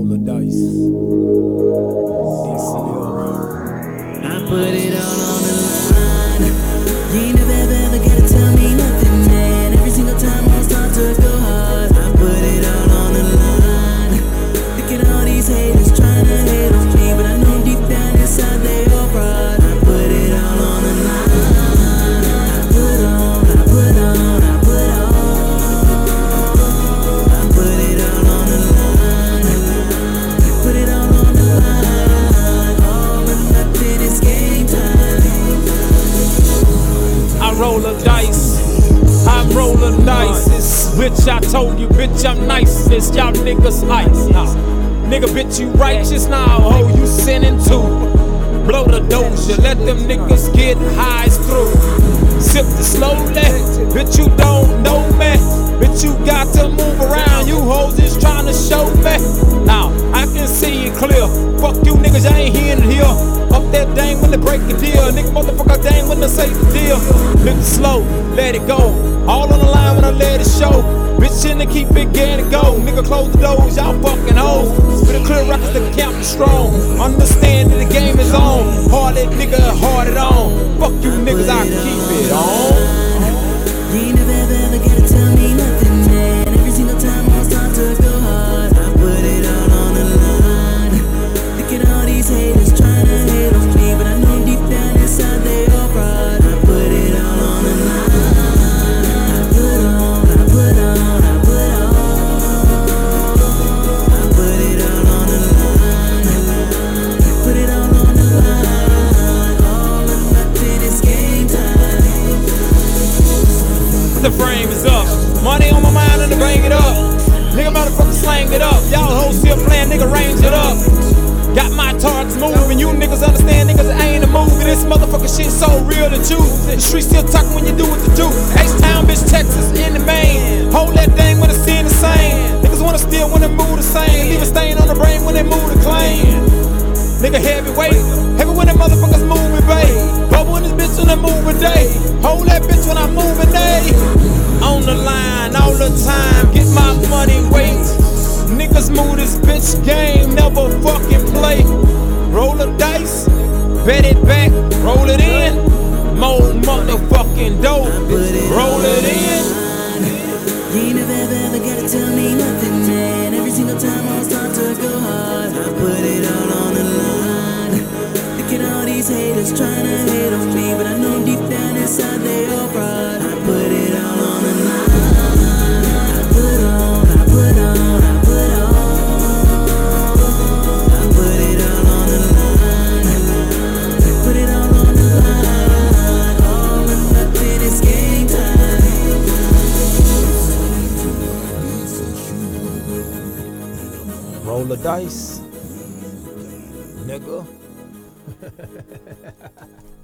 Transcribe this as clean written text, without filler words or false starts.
roll the dice. I put it all on the line. You ain't never gotta tell me nothing, man. Every single time I start to go hard, I put it all on the line. Look at all these haters trying to hate on me, but I know deep down inside they all fraud. I put it all on the line. I put on. I put it all on the line. Put it all on the line. All or nothing, it's game time. I roll the dice. I'm rolling dice. Bitch, I told you, bitch, I'm nice. It's y'all niggas ice. Nigga, bitch, you righteous now. Ho, you sinning too. Blow the doja, let them niggas get highs through. Sip the slowly, bitch, you don't know me. Bitch, you got to move around. You hoes is trying to show me. Now, I can see it clear. Fuck you niggas, I ain't hearing it here. Up that dang when they break the deal. Nigga, motherfucker, dang when they say the deal. Look slow, let it go. All on the line when I let it show. Bitch, in to keep it getting go. Nigga, close the doors, y'all fucking hoes. With a clear records, the camp is strong. Understand that the game is on. Hard that nigga, hard it on. Fuck you niggas, I keep it on. You ain't never gotta tell me nothing, man. Every single time I start to go hard, I put it all on the line. Look at all these haters trying to hate on me, but I know deep down inside they all fraud. I put it all on the line. I put on. I put it all on the line. Put it all on the line. All or nothing, it's game time. The frame is up. Money on my mind and to bring it up. Nigga motherfucker slang it up. Y'all hoes still playing, nigga range it up. Got my targets moving, you niggas understand, niggas ain't a movie. This motherfucker shit so real to choose. The street still talking when you do what you do. H-Town, bitch, Texas, in the main. Hold that thing when it's seeing the same. Niggas wanna steal when they move the same. Leave a stain on the brain when they move the claim. Nigga heavyweight, heavy when them motherfuckers moving, babe. Bubble in this bitch when I move a day. Hold that bitch when I move a day. On the line all the time, get my money weight. Niggas move this bitch game, never fucking play. Roll the dice, bet it back, roll it in. More motherfucking dope, roll it in. You ain't never gotta tell me nothing, man. Every single time I start to go hard, I put it all on the line. Look at all these haters trying to hate on me, but I know deep down inside they all fraud. I put it all on the line. I put on. I put it all on the line. Put it all on the line. All or nothing, it's game time. Roll the dice, nigga.